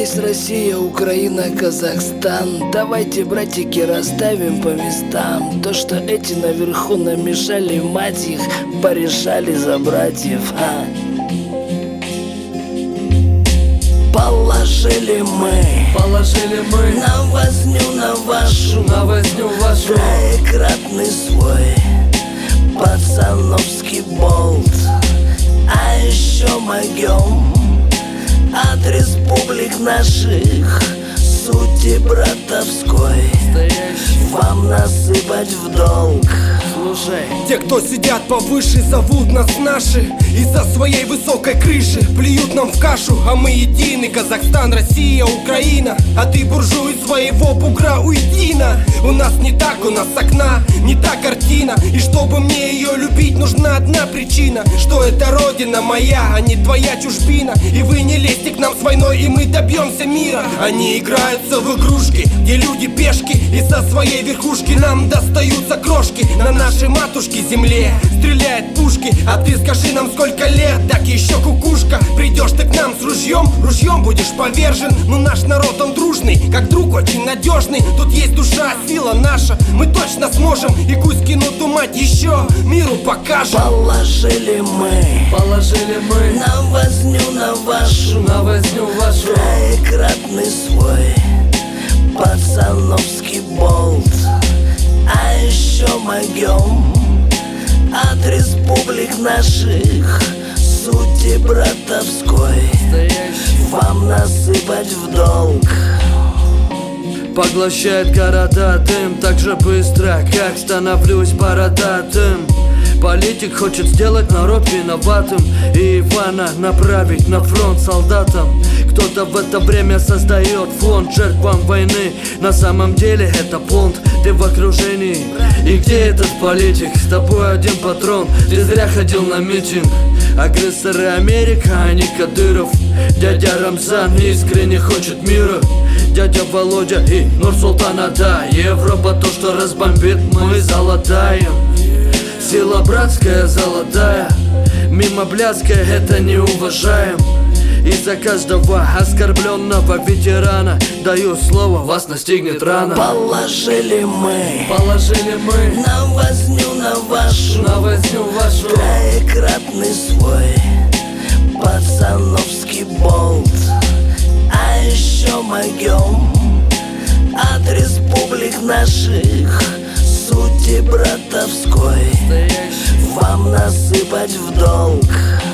Есть Россия, Украина, Казахстан. Давайте, братики, расставим по местам. То, что эти наверху намешали, мать их, порешали за братьев. Положили мы на возню, на вашу троекратный свой пацановский болт. А еще могем от республик наших сути братовской вам насыпать в долг. Слушай, те, кто сидят повыше, зовут нас наши. Из-за своей высокой крыши плюют нам в кашу. А мы едины, Казахстан, Россия, Украина. А ты, буржуй, своего бугра уйди на. У нас не так, у нас окна, не та картина. И чтобы мне ее любить, нужна одна причина: что это родина моя, а не твоя чужбина. И вы не лезьте к нам с войной, и мы добьемся мира. Они играются в игрушки, где люди пешки, и со своей верхушки нам достаются крошки. На нашей матушке земле стреляют пушки. А ты скажи нам, сколько лет, так еще кукушка. Придешь ты к нам с ружьем будешь повержен. Но наш народ, он дружный, как друг очень надежный. Тут есть душа, сила наша, мы точно сможем. И Кузькину ту мать еще миру покажем. Положили мы на возню, на вашу троекратный свой пацановский болт. А еще могем от республик наших сути братовской вам насыпать в долг. Поглощает города дым так же быстро, как становлюсь бородатым. Политик хочет сделать народ виноватым и Ивана направить на фронт солдатам. Кто-то в это время создает фонд жертвам войны. На самом деле это понт, ты в окружении. И где этот политик? С тобой один патрон, ты зря ходил на митинг. Агрессоры Америка, а не Кадыров. Дядя Рамзан искренне хочет мира. Дядя Володя и Нурсултан, да. Европа то, что разбомбит, мы залатаем. Сила братская, золотая, мимо блядская, это не уважаем. И за каждого оскорбленного ветерана даю слово, вас настигнет рано. Положили мы на возню, на вашу троекратный свой пацановский болт. А еще могем от республик наших сути братовской вам насыпать в долг.